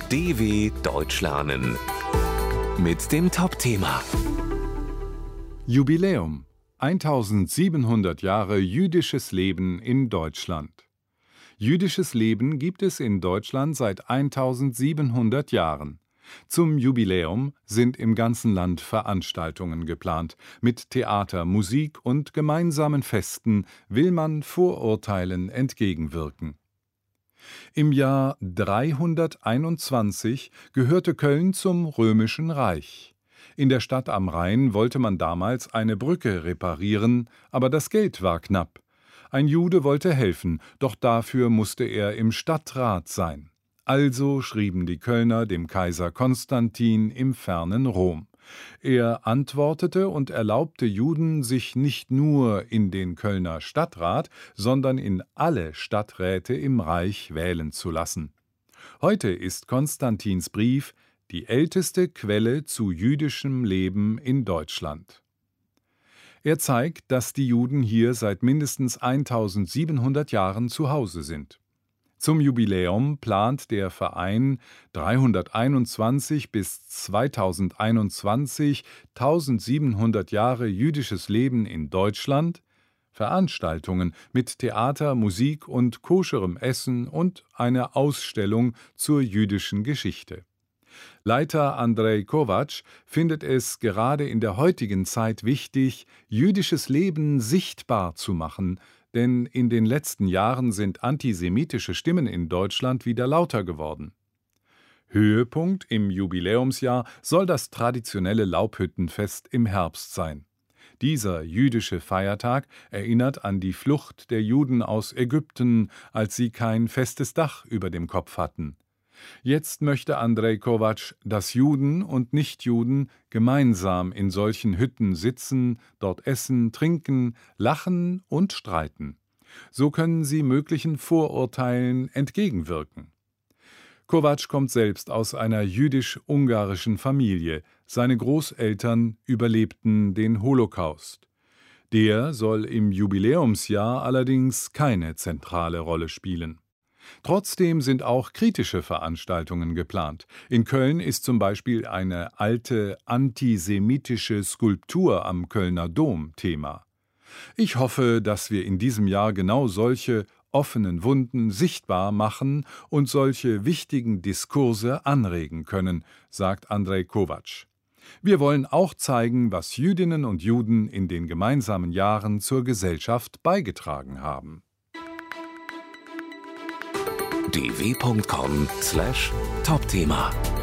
DW Deutsch lernen mit dem Top-Thema Jubiläum: 1700 Jahre jüdisches Leben in Deutschland. Jüdisches Leben gibt es in Deutschland seit 1700 Jahren. Zum Jubiläum sind im ganzen Land Veranstaltungen geplant. Mit Theater, Musik und gemeinsamen Festen will man Vorurteilen entgegenwirken. Im Jahr 321 gehörte Köln zum Römischen Reich. In der Stadt am Rhein wollte man damals eine Brücke reparieren, aber das Geld war knapp. Ein Jude wollte helfen, doch dafür musste er im Stadtrat sein. Also schrieben die Kölner dem Kaiser Konstantin im fernen Rom. Er antwortete und erlaubte Juden, sich nicht nur in den Kölner Stadtrat, sondern in alle Stadträte im Reich wählen zu lassen. Heute ist Konstantins Brief die älteste Quelle zu jüdischem Leben in Deutschland. Er zeigt, dass die Juden hier seit mindestens 1700 Jahren zu Hause sind. Zum Jubiläum plant der Verein 321 bis 2021 1700 Jahre jüdisches Leben in Deutschland, Veranstaltungen mit Theater, Musik und koscherem Essen und eine Ausstellung zur jüdischen Geschichte. Leiter Andrej Kovač findet es gerade in der heutigen Zeit wichtig, jüdisches Leben sichtbar zu machen, denn in den letzten Jahren sind antisemitische Stimmen in Deutschland wieder lauter geworden. Höhepunkt im Jubiläumsjahr soll das traditionelle Laubhüttenfest im Herbst sein. Dieser jüdische Feiertag erinnert an die Flucht der Juden aus Ägypten, als sie kein festes Dach über dem Kopf hatten. Jetzt möchte Andrej Kovač, dass Juden und Nichtjuden gemeinsam in solchen Hütten sitzen, dort essen, trinken, lachen und streiten. So können sie möglichen Vorurteilen entgegenwirken. Kovač kommt selbst aus einer jüdisch-ungarischen Familie. Seine Großeltern überlebten den Holocaust. Der soll im Jubiläumsjahr allerdings keine zentrale Rolle spielen. Trotzdem sind auch kritische Veranstaltungen geplant. In Köln ist zum Beispiel eine alte antisemitische Skulptur am Kölner Dom Thema. Ich hoffe, dass wir in diesem Jahr genau solche offenen Wunden sichtbar machen und solche wichtigen Diskurse anregen können, sagt Andrej Kovač. Wir wollen auch zeigen, was Jüdinnen und Juden in den gemeinsamen Jahren zur Gesellschaft beigetragen haben. dw.com/Topthema